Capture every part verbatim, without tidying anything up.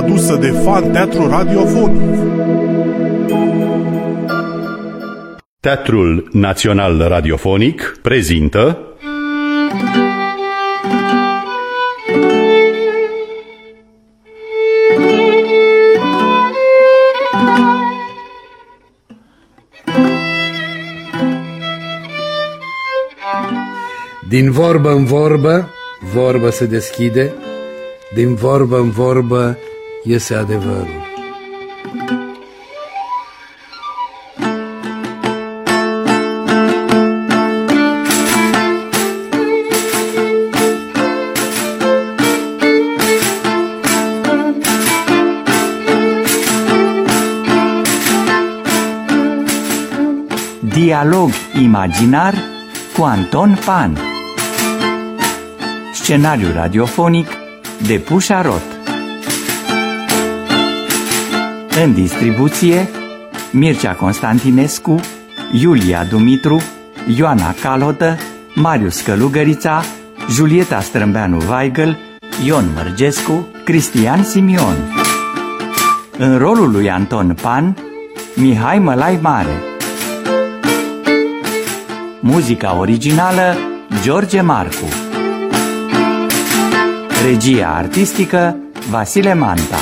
adusă de Fan Teatru Radiofonic. Teatrul Național Radiofonic prezintă Din vorbă în vorbă, vorbă se deschide, din vorbă în vorbă iese adevărul. Dialog imaginar cu Anton Pan. Scenariu radiofonic de Pușa Rot. În distribuție Mircea Constantinescu, Iulia Dumitru, Ioana Calotă, Marius Călugărița, Julieta Strâmbeanu-Weigel, Ion Mărgescu, Cristian Simion. În rolul lui Anton Pan, Mihai Mălai Mare. Muzica originală George Marcu. Regia artistică Vasile Manta.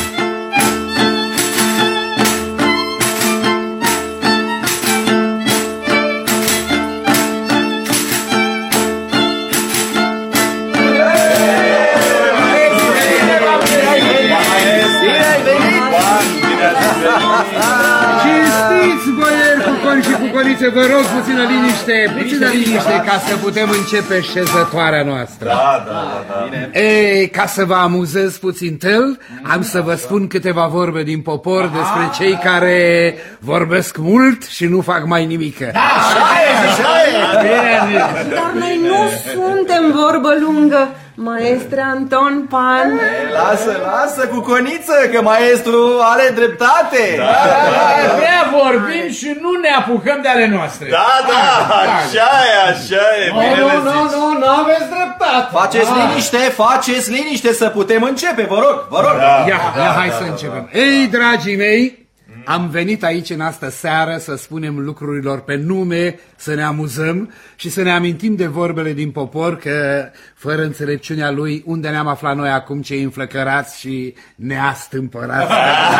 Vă rog puțină liniște, puțină liniște ca să putem începe șezătoarea noastră. Da, da, da. Ei, ca să vă amuzez puțin tel, am să vă spun câteva vorbe din popor despre cei care vorbesc mult și nu fac mai nimică. Da, așa e, așa e. Dar noi nu suntem vorbă lungă, maestre Anton Pan. Ei, lasă, lasă cu coniță, că maestru are dreptate. Da, da, prea vorbim și nu ne apucăm de ale noastre. Da, da, așa e, așa e. Nu, nu, nu, nu, nu aveți dreptate. Faceți liniște, faceți liniște să putem începe, vă rog, vă rog. Ia, ia, hai să începem. Ei, dragii mei, am venit aici în astă seară să spunem lucrurilor pe nume, să ne amuzăm și să ne amintim de vorbele din popor, că fără înțelepciunea lui, unde ne-am aflat noi acum, cei înflăcărați și neastâmpărați?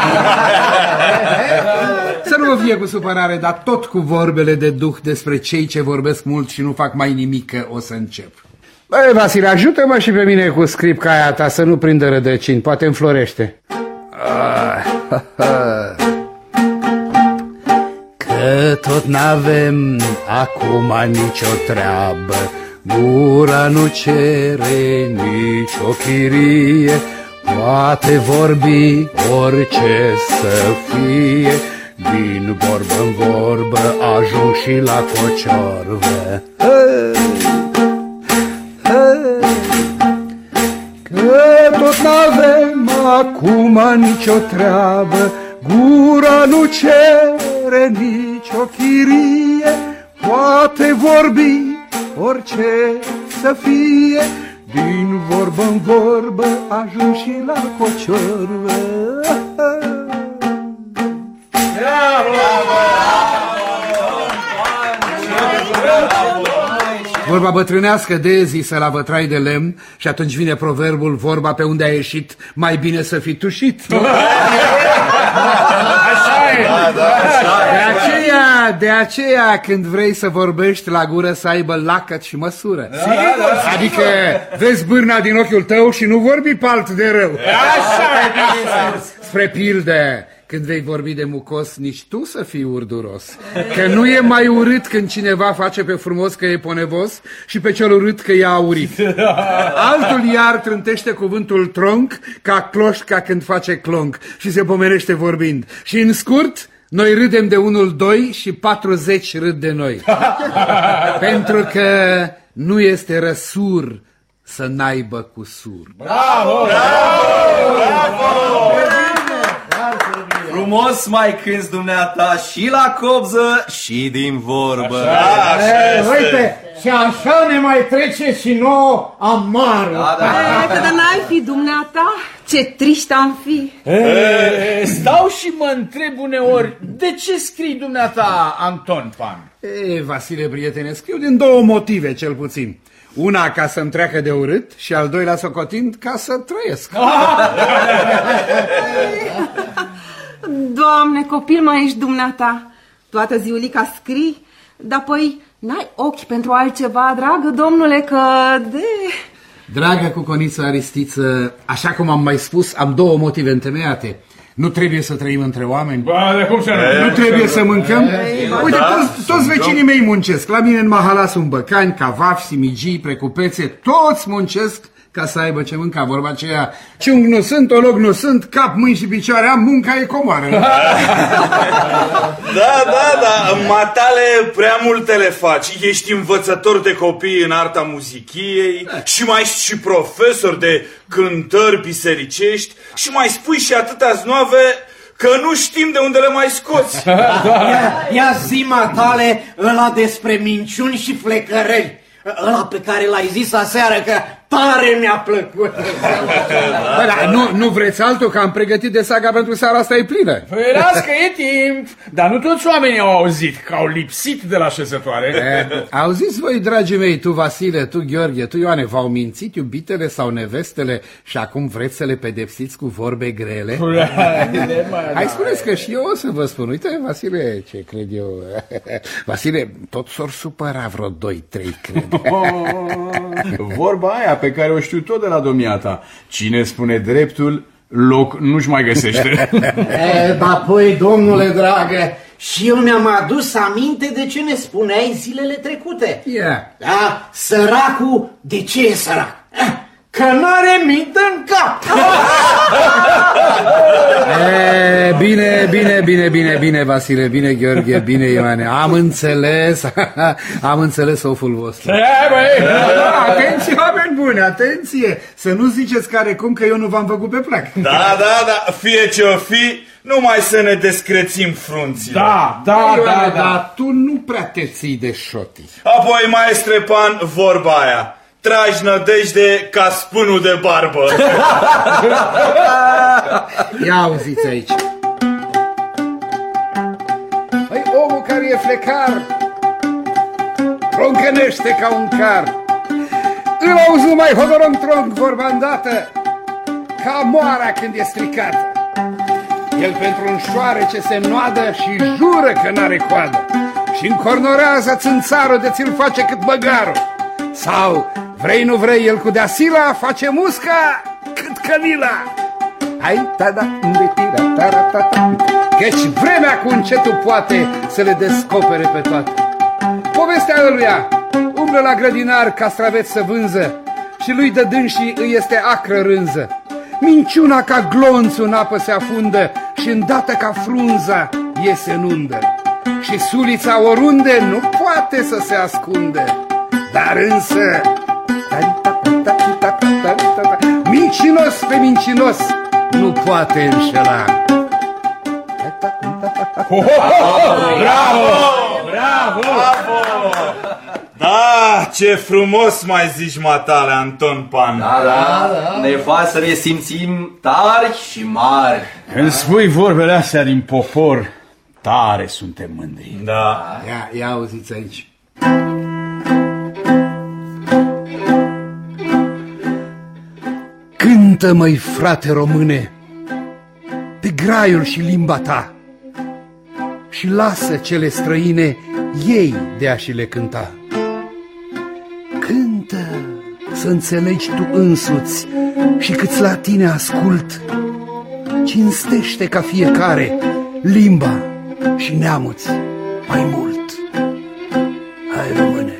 Să nu vă fie cu supărare, dar tot cu vorbele de duh despre cei ce vorbesc mult și nu fac mai nimic, o să încep. Băi, Vasile, ajută-mă și pe mine cu scripca aia ta să nu prindă rădăcini, poate înflorește. Că tot n-avem acum nicio treabă, gura nu cere nicio chirie, poate vorbi orice să fie, din vorbă în vorbă ajung și la cociorvă. Că tot n-avem acum nicio treabă, gura nu cere nicio chirie, poate vorbi orice să fie, din vorbă în vorbă ajung și la cociorvă. Vorba bătrânească de zisă la vătrai de lemn și atunci vine proverbul, vorba pe unde a ieșit, mai bine să fii tușit. Așa e. Da, da, așa e. De aceea, de aceea când vrei să vorbești, la gură să aibă lacăt și măsură. Da, da, adică vezi bârna din ochiul tău și nu vorbi pe alt de rău. Așa e. Spre pildă, când vei vorbi de mucos, nici tu să fii urduros. Că nu e mai urât când cineva face pe frumos că e ponevos și pe cel urât că e aurit. Altul iar trântește cuvântul tronc ca cloșca când face clonc și se pomenește vorbind. Și în scurt, noi râdem de unul, doi și patruzeci râd de noi. Pentru că nu este răsur să n-aibă cusur. Bravo! Bravo! Bravo! frumos mai cânti dumneata și la copză și din vorbă. Așa, așa e, uite, și așa ne mai trece și nouă amară. Da, da. E, că de n-ai fi dumneata, ce triști am fi. E, stau și mă întreb uneori, de ce scrii dumneata Anton Pan? E, Vasile, prietene, scriu din două motive, cel puțin. Una ca să-mi treacă de urât și al doilea socotind ca să trăiesc. Doamne, copil mai ești dumneata. Toată ziulica scrii, dar apoi n-ai ochi pentru altceva, dragă domnule, că de... Dragă Cuconiță Aristiță, așa cum am mai spus, am două motive întemeiate. Nu trebuie să trăim între oameni. Ba, de cum să nu? Nu trebuie să mâncăm. Uite, toți, toți vecinii mei muncesc. La mine în Mahala sunt băcani, cavafi, simigii, precupețe. Toți muncesc ca să aibă ce mânca. Vorba aceea, ciung nu sunt, olog nu sunt, cap, mâini și picioare am, munca e comoară. Da, da, da, matale prea multe le faci. Ești învățător de copii în arta muzichiei și mai ești și profesor de cântări bisericești și mai spui și atâtea znoave că nu știm de unde le mai scoți. Ia, ia zi, matale, ăla despre minciuni și flecăreli. Ăla pe care l-ai zis aseară că tare mi-a plăcut. Bă, da, nu, nu vreți altul, că am pregătit de saga pentru seara asta e plină. Păi las că e timp, dar nu toți oamenii au auzit că au lipsit de la șezătoare. E, auziți voi, dragii mei, tu Vasile, tu Gheorghe, tu Ioane, v-au mințit iubitele sau nevestele și acum vreți să le pedepsiți cu vorbe grele? Hai, spuneți că și eu o să vă spun. Uite, Vasile, ce cred eu. Vasile, tot s-or supăra vreo doi trei, cred. Vorba aia pe care o știu tot de la domniata. Cine spune dreptul, loc nu-și mai găsește. E, dar păi, domnule dragă, și eu mi-am adus aminte de ce ne spuneai zilele trecute. Yeah. Da? Săracul, de ce e sărac? Că n-are minte în cap. E, bine, bine, bine, bine, bine, Vasile, bine, Gheorghe, bine, Ioane. Am înțeles, am înțeles oful vostru. Atenție, oameni buni, atenție! Să nu ziceți care cum că eu nu v-am făcut pe plac. Da, da, da, fie ce o fi, numai să ne descrețim frunțile. Da, da, Ioane, da, da. dar tu nu prea te ții de șotii. Apoi, maestre Pan, vorba aia. Tragi nădejde ca spânul de barbă. Ia auziți aici. Păi omul care e flecar roncănește ca un car. Îl auzi mai hodorong-trong vorba îndată, ca moara când e stricată. El pentru un șoarece se înnoadă și jură că n-are coadă și încornorează țânțarul de ți-l face cât băgarul. Sau, vrei nu vrei, el cu deasila face musca cât cănila. Hai, ta-da, unde tira, ta-ra-ta-ta. Căci vremea cu încetul poate să le descopere pe toate. Povestea ăluia umblă la grădinar castraveți să vânză și lui de dânsii îi este acră rânză. Minciuna ca glonțul în apă se afundă și îndată ca frunza iese în undă. Și sulița oriunde nu poate să se ascundă. Dar însă mincinos pe mincinos nu poate înșela. Bravo! Bravo! Bravo! Da, ce frumos mai zici, matale, Anton Pan. Da, da, da, ne faci să ne simțim tari și mari. Când spui vorbele astea din popor, tare suntem mândri. Da. Ia, ia auziți aici. Cântă, măi, frate române, pe graiul și limba ta și lasă cele străine ei de a și le cânta. Cântă să înțelegi tu însuți și câți la tine ascult, cinstește ca fiecare limba și neamuți mai mult. Hai, române!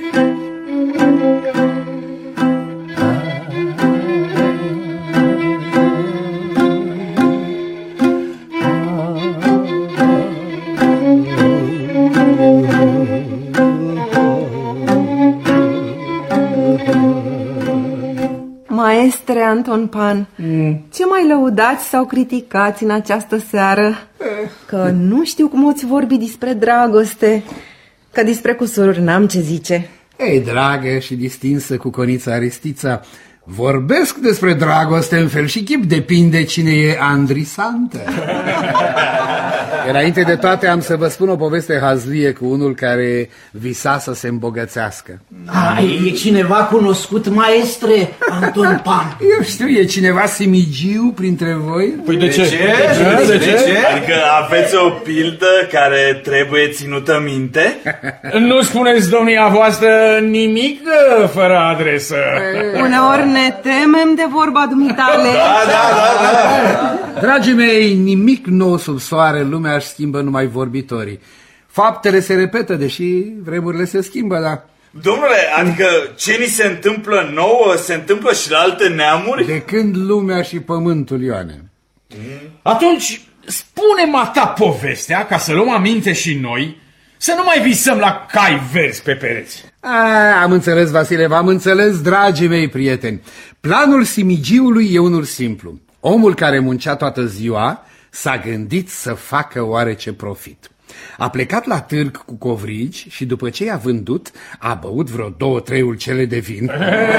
Maestre Maestre Anton Pan, mm. ce mai lăudați sau criticați în această seară? Că nu știu cum oți vorbi despre dragoste, că despre cusururi n-am ce zice. Ei, dragă și distinsă Cuconița Aristița, vorbesc despre dragoste în fel și chip, depinde cine e andrisantă. Înainte de toate am să vă spun o poveste hazlie cu unul care visa să se îmbogățească. A, e cineva cunoscut, maestre Anton Pan? Eu știu, e cineva simigiu printre voi? Păi de ce? De ce? De ce? De ce? Adică aveți o pildă care trebuie ținută minte? Nu spuneți, domnia voastră, nimic fără adresă. Uneori ne temem de vorba dumitale. Da, da, da, da. Dragii mei, nimic nou sub soare, lumea își schimbă numai vorbitorii. Faptele se repetă, deși vremurile se schimbă, dar... Domnule, adică ce ni se întâmplă nouă, se întâmplă și la alte neamuri? De când lumea și pământul, Ioane? Atunci, spune-mi ta povestea, ca să luăm aminte și noi, să nu mai visăm la cai verzi pe pereți. A, am înțeles, Vasile, v-am înțeles, dragii mei prieteni. Planul simigiului e unul simplu. Omul care muncea toată ziua s-a gândit să facă oarece profit. A plecat la târg cu covrigi și după ce i-a vândut, a băut vreo două, trei ulcele de vin.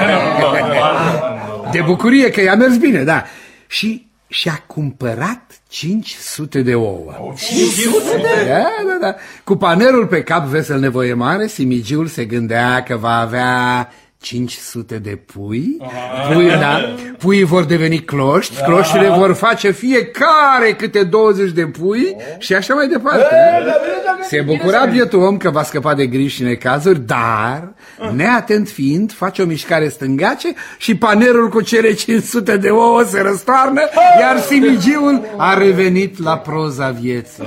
De bucurie că i-a mers bine, da. Și și-a cumpărat cinci sute de ouă. cinci sute? Da, da, da. Cu panerul pe cap vesel nevoie mare, simigiul se gândea că va avea cinci sute de pui. Pui, da. Puii vor deveni cloști, cloștile vor face fiecare câte douăzeci de pui și așa mai departe. Se bucura bietul om că va scăpa de griji și necazuri, dar, neatent fiind, face o mișcare stângace și panerul cu cele cinci sute de ouă se răstoarnă, iar simigiul a revenit la proza vieții.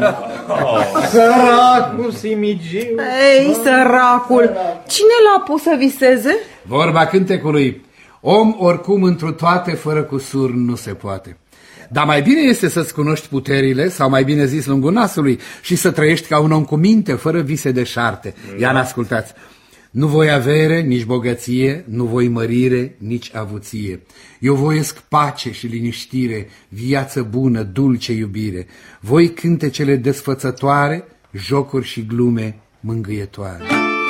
Săracul simigiu. Ei, săracul, cine l-a pus să viseze? Vorba cântecului, om oricum întru toate fără cusur nu se poate. Dar mai bine este să-ți cunoști puterile, sau mai bine zis lungul nasului, și să trăiești ca un om cu minte, fără vise deșarte. Ia n-ascultați. Nu voi avere, nici bogăție, nu voi mărire, nici avuție. Eu voiesc pace și liniștire, viață bună, dulce iubire. Voi cântecele desfățătoare, jocuri și glume mângâietoare.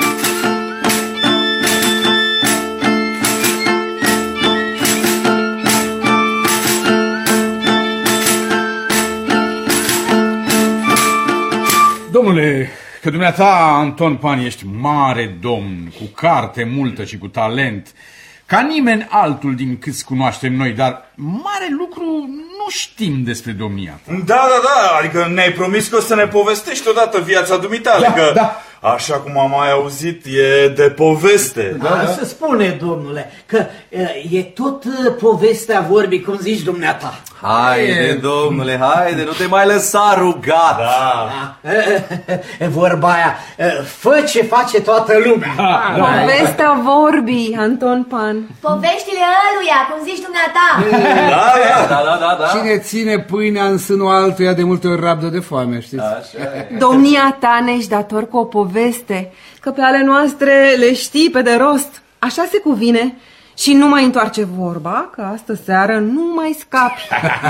Domnule, că dumneata, Anton Pan, ești mare domn, cu carte multă și cu talent, ca nimeni altul din câți cunoaștem noi, dar mare lucru nu știm despre domnia ta. Da, da, da, adică ne-ai promis că o să ne povestești odată viața dumitale, da, că da. Așa cum am mai auzit, e de poveste. Da, da. Se spune, domnule, că e tot povestea vorbii, cum zici dumneata. Haide, domnule, haide, nu te mai lăsa rugat. Da. Da. Vorba aia, fă ce face toată lumea. Da, da. Povestea vorbii, Anton Pan. Poveștile ăluia, cum zici dumneata. Da, da, da, da, da. Cine ține pâinea în sânul altuia de multe ori rabdă de foame, știți? Domnia ta ne-și dator cu o poveste, că pe ale noastre le știi pe de rost. Așa se cuvine. Și nu mai întoarce vorba, că astă seară nu mai scapi.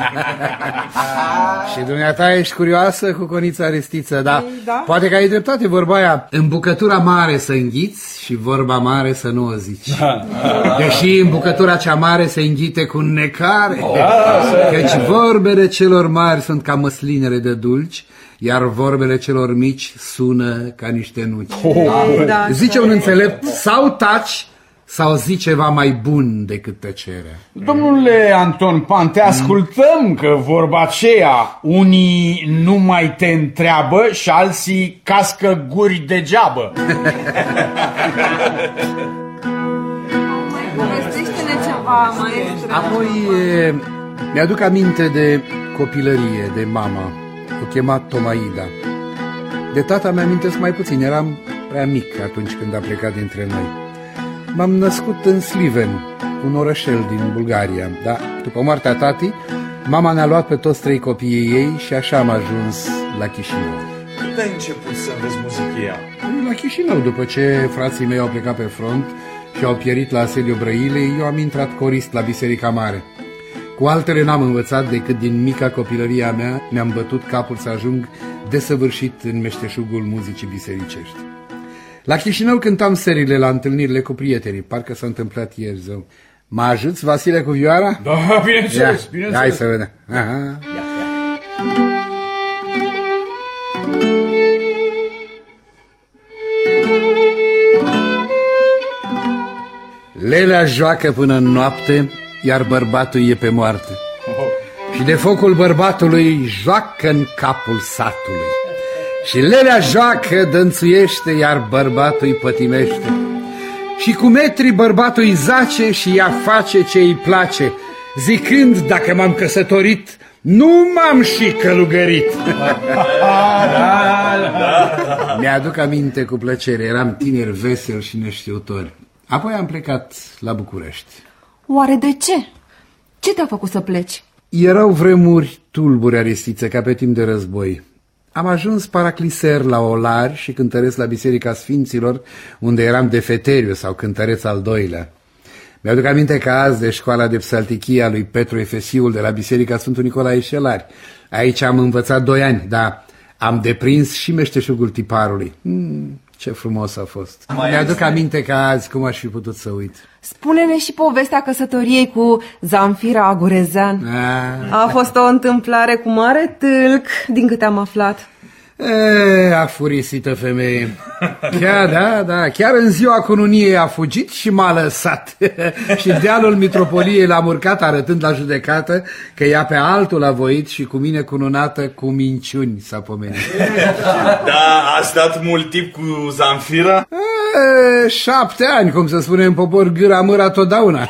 Și dumneata ești curioasă, Cuconița Aristiță, da? Ei, da? Poate că ai dreptate vorba aia. În bucătura mare să înghiți și vorba mare să nu o zici. Deși în bucătura cea mare se înghite cu necare. Căci vorbele celor mari sunt ca măslinele de dulci, iar vorbele celor mici sună ca niște nuci. Da, zice un înțelept, sau taci, sau zi ceva mai bun decât tăcerea. Domnule Anton Pan, te ascultăm că vorba aceea, unii nu mai te întreabă și alții cască guri degeabă. Mai povestește-ne ceva, maestre. Apoi e, mi-aduc aminte de copilărie, de mama. O chema Tomaida. De tata mi-amintesc mai puțin, eram prea mic atunci când a plecat dintre noi. M-am născut în Sliven, un orășel din Bulgaria, dar după moartea tatii, mama ne-a luat pe toți trei copiii ei și așa am ajuns la Chișinău. Când ai început să înveți muzichia? La Chișinău, după ce frații mei au plecat pe front și au pierit la asediul Brăilei, eu am intrat corist la Biserica Mare. Cu altele n-am învățat decât din mica copilăria mea mi-am bătut capul să ajung desăvârșit în meșteșugul muzicii bisericești. La Chișinău cântam serile la întâlnirile cu prietenii, parcă s-a întâmplat ieri, zău. Mă ajuți, Vasile, cu vioara? Da, bineînțeles, Ia, bineînțeles. hai să vedem. Aha. Ia, ia. Lelea joacă până în noapte, iar bărbatul e pe moarte. Și de focul bărbatului joacă în capul satului. Și Lelea joacă, dănțuiește, iar bărbatul îi pătimește. Și cu metri bărbatul îi zace și ea face ce îi place, zicând, dacă m-am căsătorit, nu m-am și călugărit. Mi-aduc aminte cu plăcere, eram tineri veseli și neștiutori. Apoi am plecat la București. Oare de ce? Ce te-a făcut să pleci? Erau vremuri tulburi, Aristiță, ca pe timp de război. Am ajuns paracliser la Olari și cântăreț la Biserica Sfinților, unde eram defeteriu sau cântăreț al doilea. Mi-aduc aminte că azi de școala de psaltichie a lui Petru Efesiul de la Biserica Sfântul Nicolae Șelari. Aici am învățat doi ani, dar am deprins și meșteșugul tiparului. Hmm, ce frumos a fost. Mi-aduc aminte că azi cum aș fi putut să uit. Spune-ne și povestea căsătoriei cu Zamfira Agurezean. A, a fost o întâmplare cu mare tâlc, din câte am aflat. E, afurisită femeie. Chiar, da, da, chiar în ziua cununiei a fugit și m-a lăsat. Și dealul mitropoliei l-am urcat arătând la judecată că ea pe altul a voit și cu mine cununată cu minciuni s-a pomenit. Da, a stat mult timp cu Zamfira? E, șapte ani, cum se spune în popor, gâra mâra totdeauna.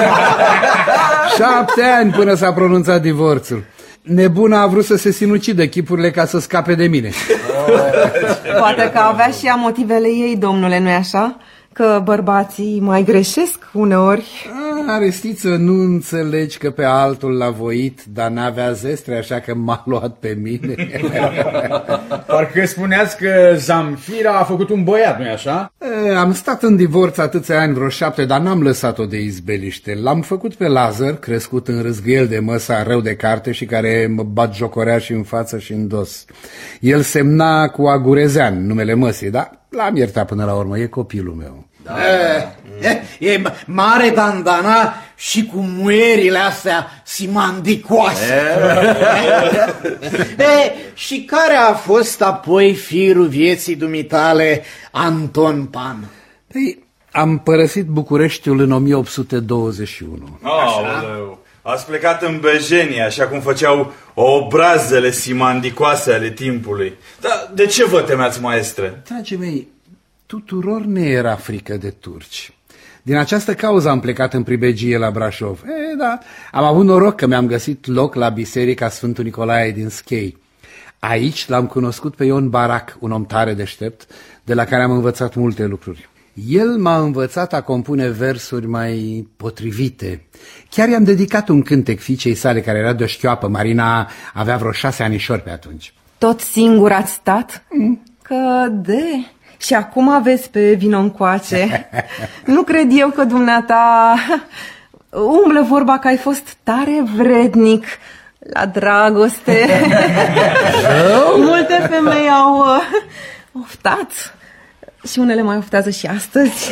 Șapte ani până s-a pronunțat divorțul. Nebuna a vrut să se sinucidă chipurile ca să scape de mine. Poate că avea și ea motivele ei, domnule, nu-i așa? Că bărbații mai greșesc uneori. Aristiță, nu înțelegi că pe altul l-a voit, dar n-avea zestre, așa că m-a luat pe mine. Parcă spuneați că Zamfira a făcut un băiat, nu-i așa? E, am stat în divorț atâția ani, vreo șapte, dar n-am lăsat-o de izbeliște. L-am făcut pe Lazar, crescut în râzgâiel de măsa, rău de carte și care mă batjocorea și în față și în dos. El semna cu Agurezean, numele măsii, dar l-am iertat până la urmă, e copilul meu. Da. E, e mare dandana și cu muierile astea simandicoase. E, și care a fost apoi firul vieții dumitale, Anton Pan? Păi, am părăsit Bucureștiul în o mie opt sute douăzeci și unu. Aoleu, ați plecat în Bejenia, așa cum făceau obrazele simandicoase ale timpului. Dar de ce vă temeați, maestre? Dragii mei, tuturor ne era frică de turci. Din această cauză am plecat în pribegie la Brașov. E, da, am avut noroc că mi-am găsit loc la Biserica Sfântul Nicolae din Schei. Aici l-am cunoscut pe Ion Barac, un om tare deștept, de la care am învățat multe lucruri. El m-a învățat a compune versuri mai potrivite. Chiar i-am dedicat un cântec fiicei sale, care era de-o șchioapă. Marina avea vreo șase anișori pe atunci. Tot singur ați stat? Mm. Că de... Și acum aveți pe vino încoace. Nu cred eu că dumneata umblă vorba că ai fost tare vrednic la dragoste. Multe femei au uh, oftat și unele mai oftează și astăzi.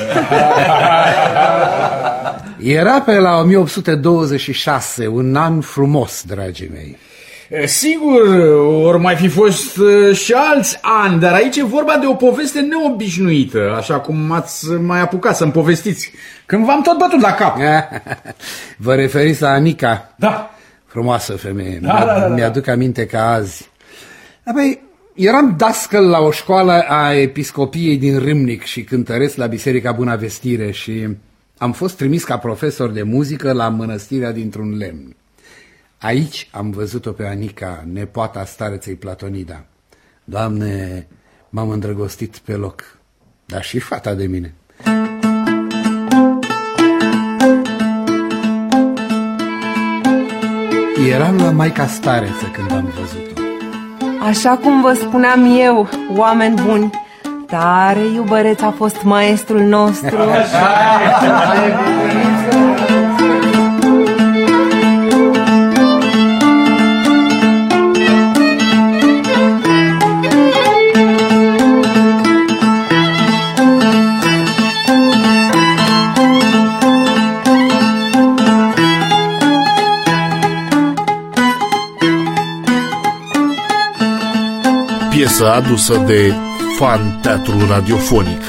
Era pe la o mie opt sute douăzeci și șase, un an frumos, dragii mei. Sigur, ori mai fi fost și alți ani, dar aici e vorba de o poveste neobișnuită, așa cum ați mai apucat să-mi povestiți, când v-am tot bătut la cap. Vă referiți la Anica? Da. Frumoasă femeie, da, da, da, mi-aduc aminte ca azi. Apoi, eram dascăl la o școală a episcopiei din Râmnic și cântăreț la Biserica Buna Vestire și am fost trimis ca profesor de muzică la mănăstirea dintr-un lemn. Aici am văzut-o pe Anica, nepoata stareței Platonida. Doamne, m-am îndrăgostit pe loc, dar și fata de mine. Eram la maica stareță când am văzut-o. Așa cum vă spuneam eu, oameni buni, Tare iubăreț a fost maestrul nostru. Piesă adusă de Fan Teatru Radiofonic.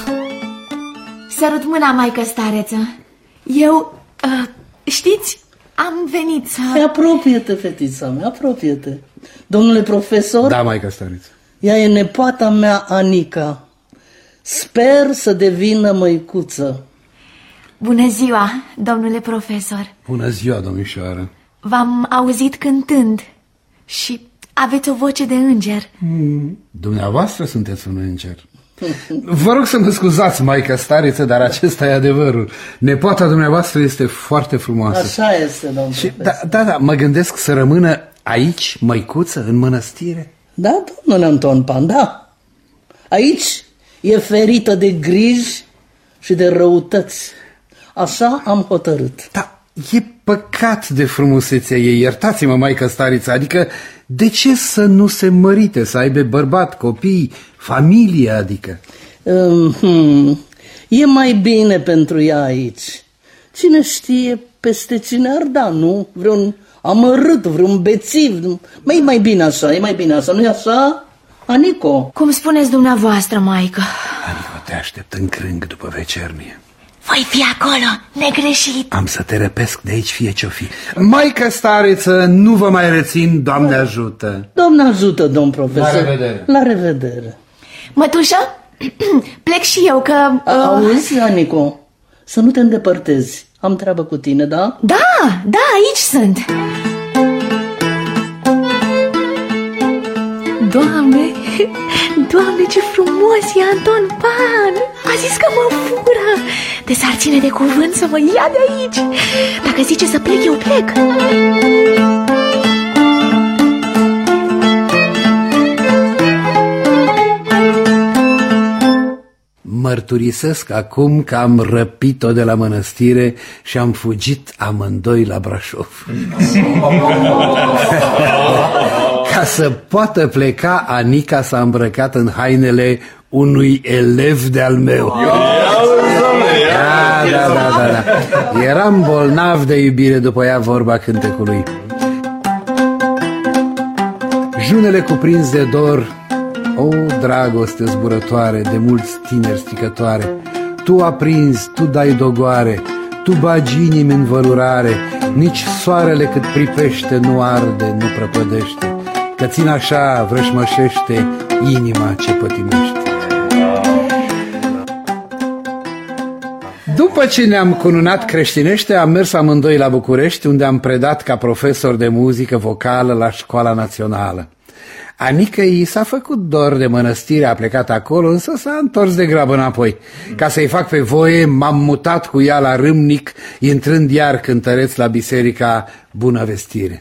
Sărut mâna, maică stareță. Eu, uh, știți, am venit să... Apropie-te, fetița mea, apropie-te. Domnule profesor? Da, maică stareță. Ea e nepoata mea, Anica. Sper să devină măicuță. Bună ziua, domnule profesor. Bună ziua, domnișoară. V-am auzit cântând și aveți o voce de înger. Mm. Dumneavoastră sunteți un înger. Vă rog să mă scuzați, maică stareță, dar acesta e adevărul. Nepoata dumneavoastră este foarte frumoasă. Așa este, domnule și, da, da, da, mă gândesc să rămână aici, măicuță, în mănăstire. Da, domnule Anton Pan, da. Aici e ferită de griji și de răutăți. Așa am hotărât. Da, e păcat de frumusețea ei, iertați-mă, maică stariță, adică de ce să nu se mărite, să aibă bărbat, copii, familie, adică? Um, e mai bine pentru ea aici. Cine știe peste cine ar da, nu? Vreun amărât, vreun bețiv. Mai e mai bine așa, e mai bine așa, nu-i așa, Anico? Cum spuneți dumneavoastră, maică. Anico, te aștept în crâng după vecernie. Voi fi acolo, negreșit. Am să te răpesc de aici, fie ce-o fi. Maică stareță, nu vă mai rețin, Doamne ajută. Doamne ajută, domn profesor. La revedere. La revedere. Mătușă, plec și eu că... Uh... Auzi, Anico, să nu te îndepărtezi. Am treabă cu tine, da? Da, da, aici sunt. Doamne, Doamne, ce frumos e Anton Pan! A zis că mă fură. De s-ar ține de cuvânt să mă ia de aici. Dacă zice să plec, eu plec. Mărturisesc acum că am răpit-o de la mănăstire și am fugit amândoi la Brașov. Ca să poată pleca, Anica s-a îmbrăcat în hainele unui elev de-al meu. Da, da, da, da, da. Eram bolnav de iubire, după ea vorba cântecului. Junele cuprins de dor, o dragoste zburătoare de mulți tineri stricătoare, tu aprinzi, tu dai dogoare, tu bagi inimi în vălurare, nici soarele cât pripește nu arde, nu prăpădește, că țin așa vrășmășește inima ce pătimește. După ce ne-am cununat creștinește, am mers amândoi la București, unde am predat ca profesor de muzică vocală la Școala Națională. Anica i s-a făcut dor de mănăstire, a plecat acolo, însă s-a întors de grabă înapoi. Ca să-i fac pe voie, m-am mutat cu ea la Râmnic, intrând iar cântăreț la biserica Bună Vestire.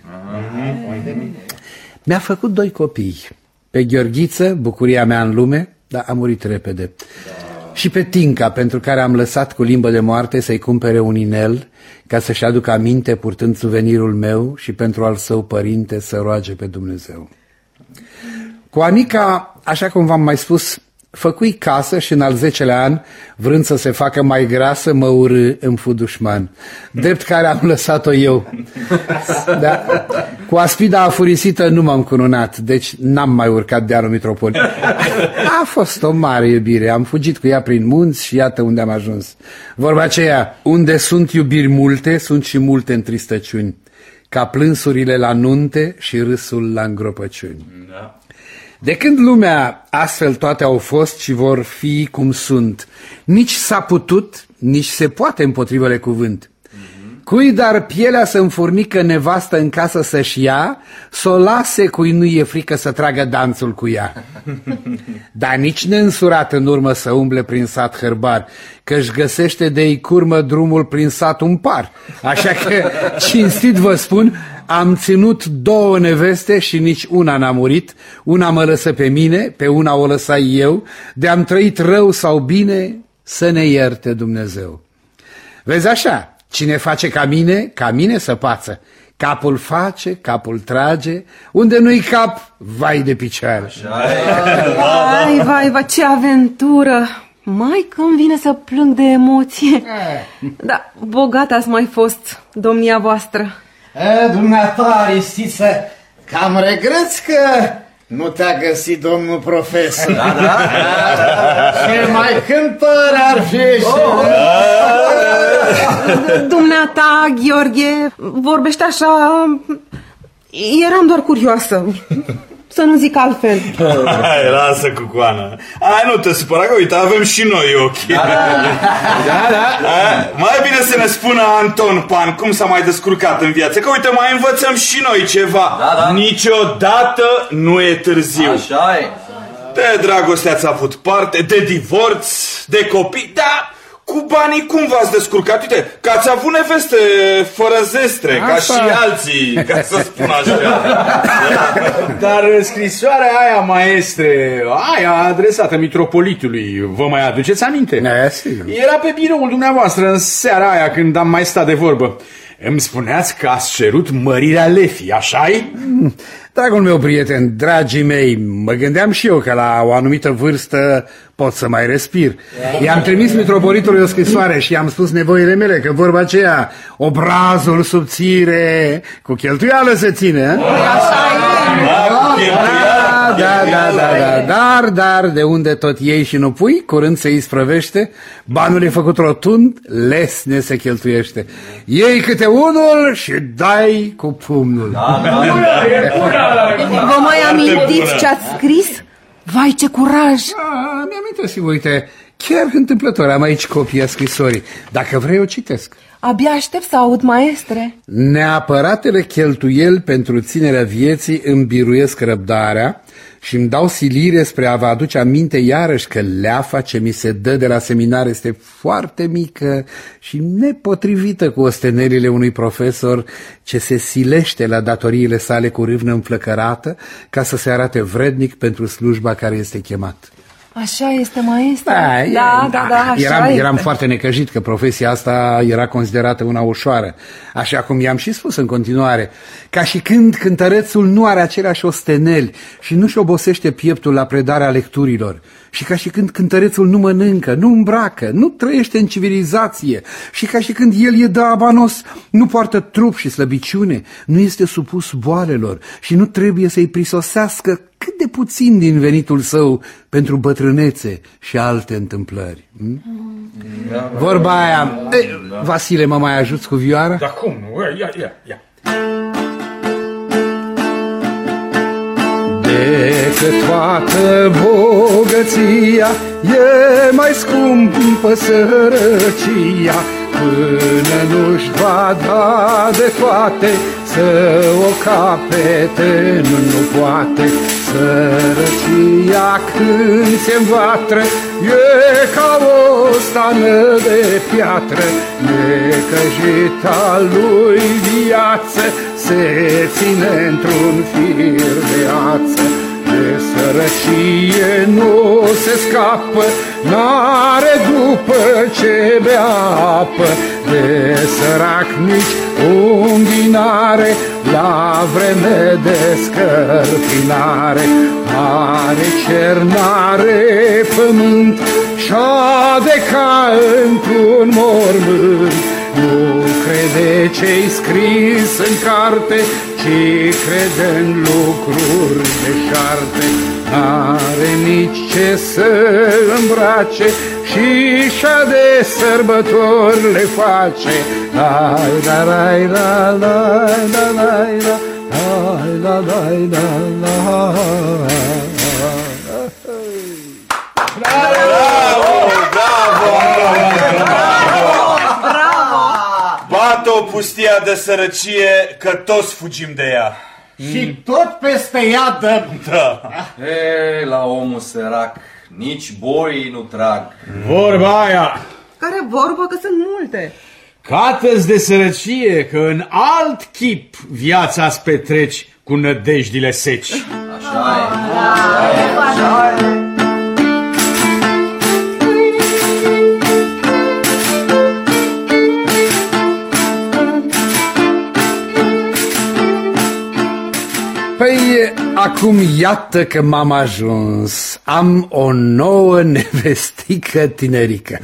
Mi-a făcut doi copii, pe Gheorghiță, bucuria mea în lume, dar a murit repede, și pe Tinca, pentru care am lăsat cu limbă de moarte să-i cumpere un inel, ca să-și aducă aminte purtând suvenirul meu și pentru al său părinte să roage pe Dumnezeu. Cu Anica, așa cum v-am mai spus, făcui casă și în al zecelea an, vrând să se facă mai grasă, mă urâ în fu dușman, drept care am lăsat-o eu. Da. Cu aspida afurisită nu m-am cununat, deci n-am mai urcat dealul Mitropol. A fost o mare iubire, am fugit cu ea prin munți și iată unde am ajuns. Vorba aceea, unde sunt iubiri multe, sunt și multe întristăciuni, ca plânsurile la nunte și râsul la îngropăciuni. Da. De când lumea astfel toate au fost și vor fi cum sunt, nici s-a putut, nici se poate împotrivă cuvânt. Mm-hmm. Cui dar pielea să înfurnică nevastă în casă să-și ia, s-o lase cui nu e frică să tragă danțul cu ea. Dar nici neînsurat în urmă să umble prin sat hărbar, că-și găsește de-i curmă drumul prin sat un par. Așa că, cinstit vă spun, Am ținut două neveste și nici una n-a murit. Una mă lăsă pe mine, pe una o lăsai eu. De-am trăit rău sau bine, să ne ierte Dumnezeu. Vezi așa, cine face ca mine, ca mine să pață. Capul face, capul trage, unde nu-i cap, vai de picioare. Vai, vai, vai, ce aventură! Mai că îmi vine să plâng de emoție. Da, bogat ați mai fost, domnia voastră. E, dumneata, Aristiță, cam regreți că nu te-a găsit domnul profesor. Da, da. Ce mai cântări ar fi și... Dumneata, Gheorghe, vorbește așa... Eram doar curioasă. Să nu zic altfel. Hai, lasă, cucoană. Hai, nu te supăra, că uite, avem și noi ochi. Da, da, da. Hai, mai bine să ne spună Anton Pan cum s-a mai descurcat în viață, că uite, mai învățăm și noi ceva. Da, da. Niciodată nu e târziu. Așa e. De dragoste ați avut parte, de divorț, de copii, da... Cu banii cum v-ați descurcat? Uite, că ați avut neveste fără zestre, așa. Ca și alții, ca să spun așa. Dar scrisoarea aia, maestre, aia adresată mitropolitului, vă mai aduceți aminte? Ne, sigur. Era pe biroul dumneavoastră în seara aia când am mai stat de vorbă. Îmi spuneați că ați cerut mărirea lefii, așa-i? Dragul meu prieten, dragii mei, mă gândeam și eu că la o anumită vârstă pot să mai respir. I-am trimis mitropolitului o scrisoare și i-am spus nevoile mele, că vorba aceea, obrazul subțire, cu cheltuială se ține. Așa e. Da, da, da, da, dar, dar, de unde tot iei și nu pui, curând se isprăvește, banul e făcut rotund, lesne se cheltuiește. Iei câte unul și dai cu pumnul. Da, da, da. Vă mai amintiți ce ați scris? Vai, ce curaj! Mi-amintesc, uite, chiar întâmplător am aici copia scrisorii. Dacă vrei, o citesc. Abia aștept să aud, maestre. Neapăratele cheltuieli pentru ținerea vieții îmi biruiesc răbdarea și îmi dau silire spre a vă aduce aminte iarăși că leafa ce mi se dă de la seminar este foarte mică și nepotrivită cu ostenerile unui profesor ce se silește la datoriile sale cu râvnă înflăcărată ca să se arate vrednic pentru slujba care este chemat. Așa este, maestre. Da, da, da, da, așa eram, este. eram foarte necăjit că profesia asta era considerată una ușoară. Așa cum i-am și spus în continuare. Ca și când cântărețul nu are aceleași osteneli și nu-și obosește pieptul la predarea lecturilor. Și ca și când cântărețul nu mănâncă, nu îmbracă, nu trăiește în civilizație. Și ca și când el e de abanos, nu poartă trup și slăbiciune, nu este supus boalelor și nu trebuie să-i prisosească cât de puțin din venitul său pentru bătrânețe și alte întâmplări. Hm? Vorba aia... E, Vasile, mă mai ajuți cu vioara? Dar cum nu? Ia, ia, ia. Decât toată bogăția e mai scumpă sărăcia, până nu-și va da de toate, să o capete nu poate. Sărăcia când se învatră e ca o stană de piatră, necăjita lui viață se ține într-un fir de ață. De sărăcie nu se scapă, n-are după ce bea apă. De sărac nici un dinare la vreme de scărpinare. Are cer, n-are pământ, șade ca într-un mormânt. Nu crede ce-i scris în carte, ci crede în lucruri deșarte. N-are nici ce să îmbrace și și-a de sărbători le face. Lai, la, lai, la, lai, la, lai, la, lai, la, lai, la, la. Bravo! Bravo! Bată-o pustia de sărăcie, că toți fugim de ea. Și tot peste ea dăm. Da. E, la omul sărac, nici boii nu trag. Vorba aia. Care vorbă, că sunt multe. Cată-ți de sărăcie, că în alt chip viața-ți petreci cu nădejdile seci. Așa e, așa e. Păi, acum iată că m-am ajuns. Am o nouă nevestică tinerică.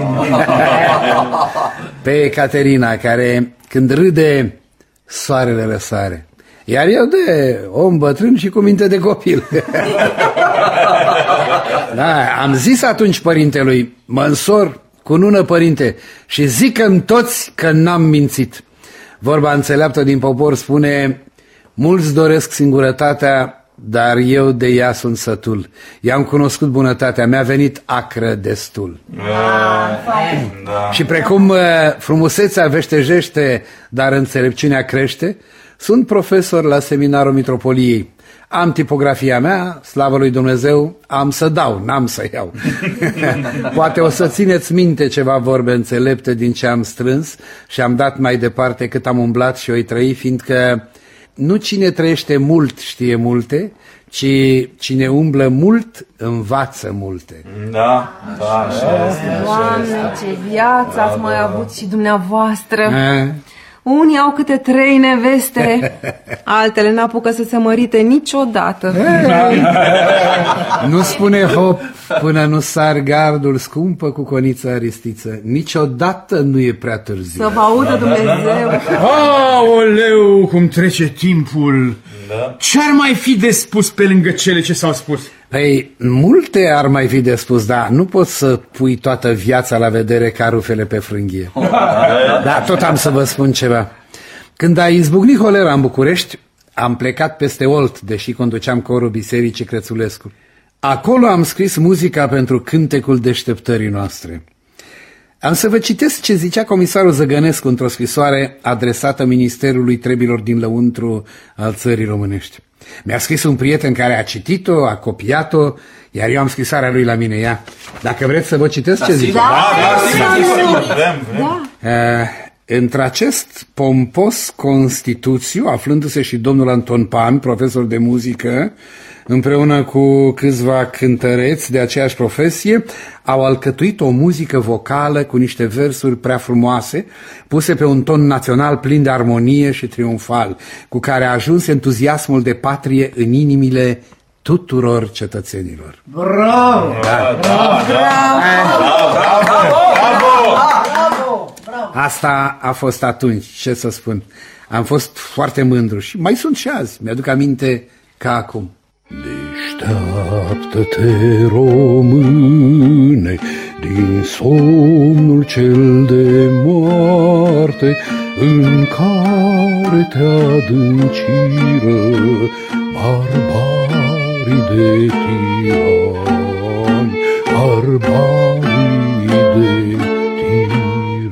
Pe Caterina, care când râde, soarele răsare. Iar eu de om bătrân și cu minte de copil. Da, am zis atunci părintelui, mă însor cu nună, părinte, și zică-mi toți că n-am mințit. Vorba înțeleaptă din popor spune... Mulți doresc singurătatea, dar eu de ea sunt sătul. I-am cunoscut bunătatea, mi-a venit acră destul. Da, da. Și precum frumusețea veștejește, dar înțelepciunea crește, sunt profesor la seminarul Mitropoliei. Am tipografia mea, slavă lui Dumnezeu, am să dau, n-am să iau. Poate o să țineți minte ceva vorbe înțelepte din ce am strâns și am dat mai departe cât am umblat și o-i trăi, fiindcă nu cine trăiește mult știe multe, ci cine umblă mult învață multe. Da, da, așa este. Doamne, ce viață ați mai avut și dumneavoastră. Unii au câte trei neveste, altele n-apucă să se mărite niciodată. Nu spune hop până nu sar gardul, scumpă cu coniță aristiță. Niciodată nu e prea târziu. Să vă audă Dumnezeu. Aoleu, cum trece timpul. Da. Ce-ar mai fi de spus pe lângă cele ce s-au spus? Păi, multe ar mai fi de spus, dar nu poți să pui toată viața la vedere ca rufele pe frânghie. Dar tot am să vă spun ceva. Când a izbucnit holera în București, am plecat peste Olt, deși conduceam corul Bisericii Crețulescu. Acolo am scris muzica pentru cântecul deșteptării noastre. Am să vă citesc ce zicea comisarul Zăgănescu într-o scrisoare adresată Ministerului Trebilor din Lăuntru al țării românești. Mi-a scris un prieten care a citit-o, a copiat-o, iar eu am scrisoarea lui la mine. Ea. Dacă vreți să vă citesc da, ce zic. Da, da, da, da, da. Uh, Într-acest pompos Constituțiu, aflându-se și domnul Anton Pan, profesor de muzică, împreună cu câțiva cântăreți de aceeași profesie, au alcătuit o muzică vocală cu niște versuri prea frumoase, puse pe un ton național plin de armonie și triumfal, cu care a ajuns entuziasmul de patrie în inimile tuturor cetățenilor. Bravo! Da. Bravo! Bravo! Bravo! Asta a fost atunci, ce să spun. Am fost foarte mândru și mai sunt și azi. Mi-aduc aminte ca acum. Deșteaptă-te, române, din somnul cel de moarte, în care te adânciră barbarii de tirani, barbarii de tirani.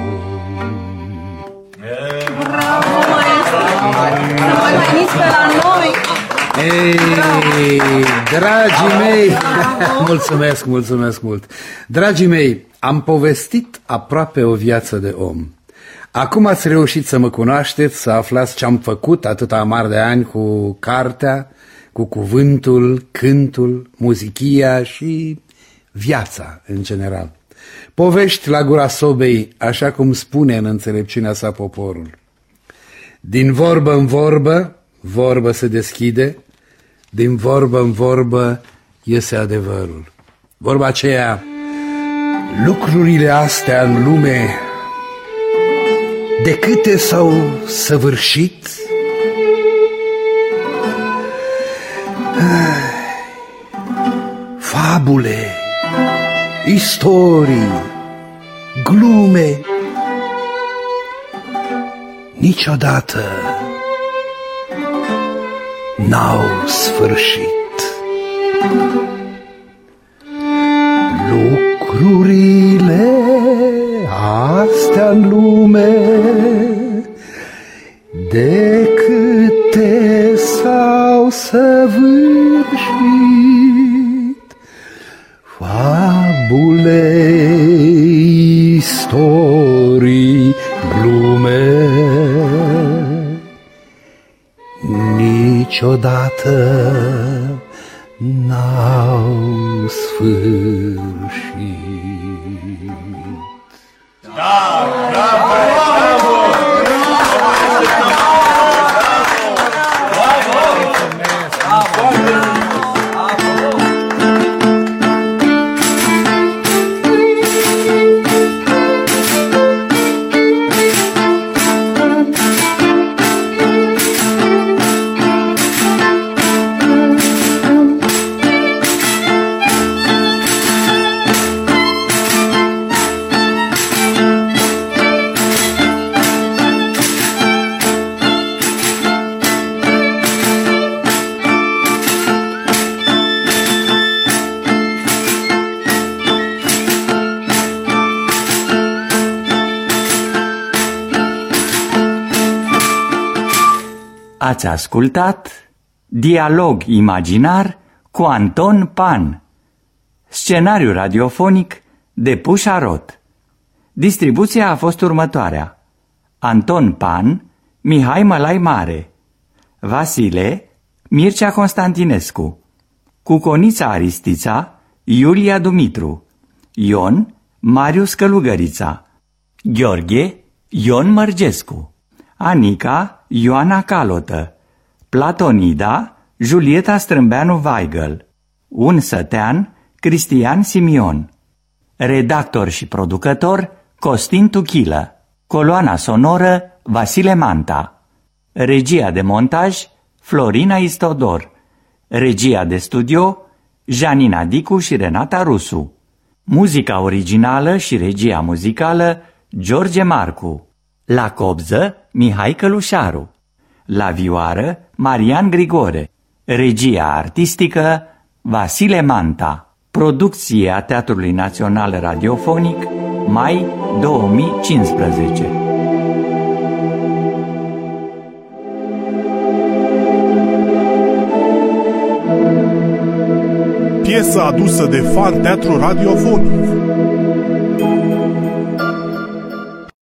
Bravo, maestru! Să mai veniți pe la noi! Ei, dragii mei, mulțumesc, mulțumesc mult. Dragii mei, am povestit aproape o viață de om. Acum ați reușit să mă cunoașteți, să aflați ce-am făcut atâta amar de ani cu cartea, cu cuvântul, cântul, muzichia și viața în general. Povești la gura sobei, așa cum spune în înțelepciunea sa poporul. Din vorbă în vorbă, vorbă se deschide, din vorbă în vorbă iese adevărul. Vorba aceea, lucrurile astea în lume, de câte s-au săvârșit, fabule, istorii, glume, niciodată n-au sfârșit. Lucrurile astea în lume, de câte s-au săvârșit, fabule, istorii, niciodată n-au sfârșit. Da, bravo, bravo! Ați ascultat Dialog imaginar cu Anton Pan, scenariu radiofonic de Pușa Rot. Distribuția a fost următoarea: Anton Pan, Mihai Mălai Mare, Vasile, Mircea Constantinescu, Cuconița Aristița, Iulia Dumitru, Ion, Marius Călugărița, Gheorghe, Ion Mărgescu, Anica, Ioana Calotă, Platonida, Julieta Strâmbeanu Weigel, Un Sătean, Cristian Simion, redactor și producător Costin Tuchilă, coloana sonoră Vasile Manta, regia de montaj Florina Istodor, regia de studio Janina Dicu și Renata Rusu, muzica originală și regia muzicală George Marcu, la cobză Mihai Călușaru, la vioară Marian Grigore, regia artistică Vasile Manta, producție a Teatrului Național Radiofonic, mai două mii cincisprezece. Piesă adusă de Fan Teatru Radiofonic.